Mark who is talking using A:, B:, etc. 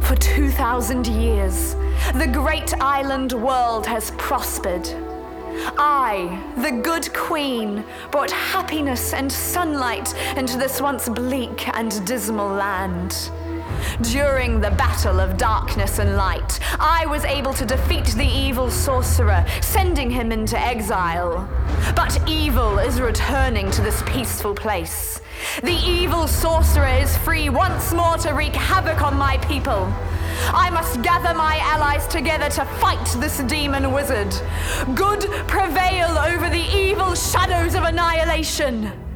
A: For 2,000 years, the great island world has prospered. I, the good queen, brought happiness and sunlight into this once bleak and dismal land. During the battle of darkness and light, I was able to defeat the evil sorcerer, sending him into exile. But evil is returning to this peaceful place. The evil sorcerer is free once more to wreak havoc on my people. I must gather my allies together to fight this demon wizard. Good prevail over the evil shadows of annihilation.